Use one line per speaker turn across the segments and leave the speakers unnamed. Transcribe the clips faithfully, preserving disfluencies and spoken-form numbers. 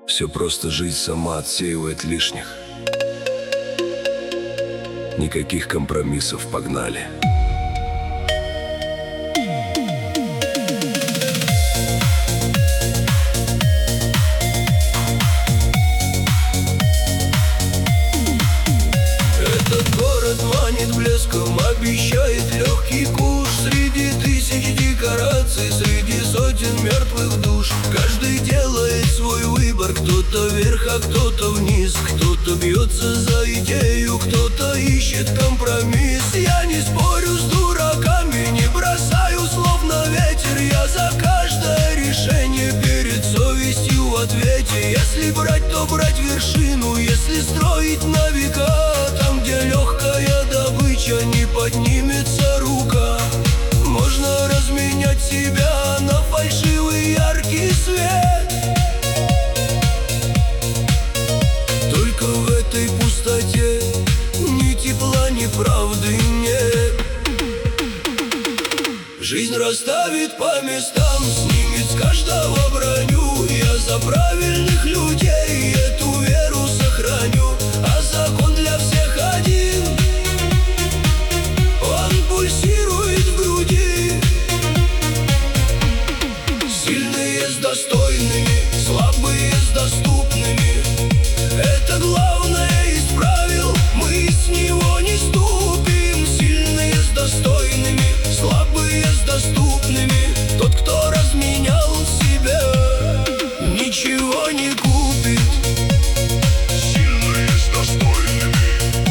Все просто, жизнь сама отсеивает лишних. Никаких компромиссов, погнали.
Этот город манит блеском, обещает легкий куш. Среди тысяч декораций, среди сотен мертвых душ. Каждый делает свой выбор, кто-то вверх, а кто-то вниз. Кто-то бьется за идею, кто-то ищет компромисс. Я не спорю с дураками, не бросаю слов на ветер. Я за каждое решение перед совестью в ответе. Если брать, то брать вершину, если строить на века. Там, где легкая добыча, не поднимется рука. Можно разменять себя на фальшивый яркий свет. Только в этой пустоте ни тепла, ни правды нет. Жизнь расставит по местам, снимет с каждого броню. Я за правильных людей эту веру сохраню. А закон для всех один, он пульсирует в груди. Сильные с достойными, слабые с доступными. Это главное из правил, мы с него не ступим. Сильные с достойными, слабые с доступными. Тот, кто разменял себя, ничего не купит. Сильные с достойными,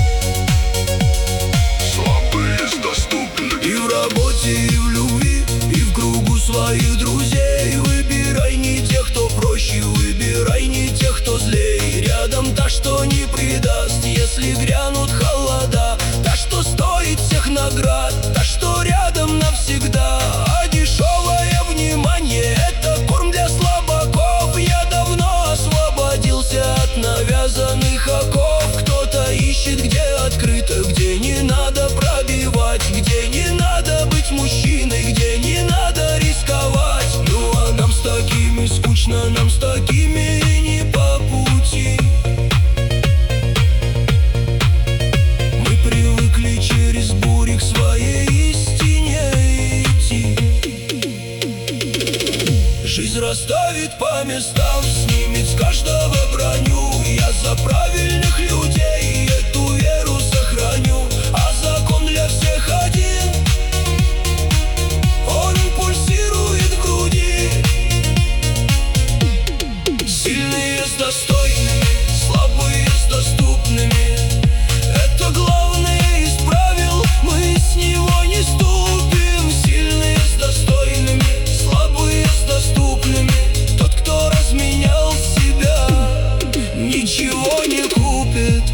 слабые с доступными. И в работе, и в любви, и в кругу своих друзей. Выбирай не тех, кто проще, выбирай не тех, кто злей. Рядом та, что не предаст, если грянут холода. Та, что стоит всех наград, та, что рядом навсегда. А дешевое внимание — это корм для слабаков. Я давно освободился от навязанных оков. Кто-то ищет, где открыто, где не надо пробивать, где не надо быть мужчиной, где не надо рисковать. Ну а нам с такими скучно, нам с такими и не по пути. Мы привыкли через бури к своей истине идти. Жизнь расставит по местам, снимет с каждого броню. Я за правильных людей эту веру сохраню. А закон для всех один, он пульсирует в груди. Сильные с достойными, слабые с доступными. Это главное из правил, мы с него не ступим. Сильные с достойными, слабые с доступными. Тот, кто разменял себя, ничего не купит.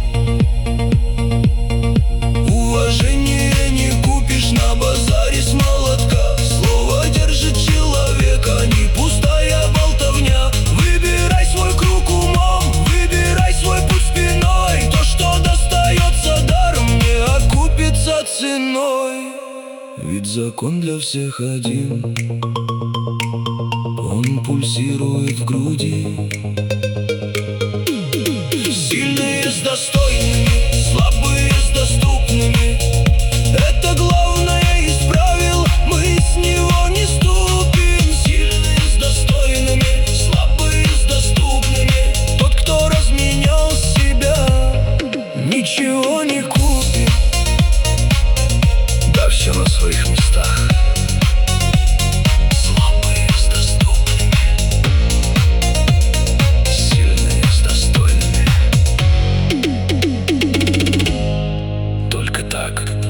Уважение не купишь на базаре с молотка. Слово держит человека, не пустая болтовня. Выбирай свой круг умом, выбирай свой путь спиной. То, что достается даром, не окупится ценой. Ведь закон для всех один, он пульсирует в груди. Сильные с достойными, слабые с доступными. Это главное из правил, мы с него не ступим. Сильные с достойными, слабые с доступными. Тот, кто разменял себя, ничего не купит.
Да, все на своих местах.
Слабые с доступными,
Сильные с достойными. Только так.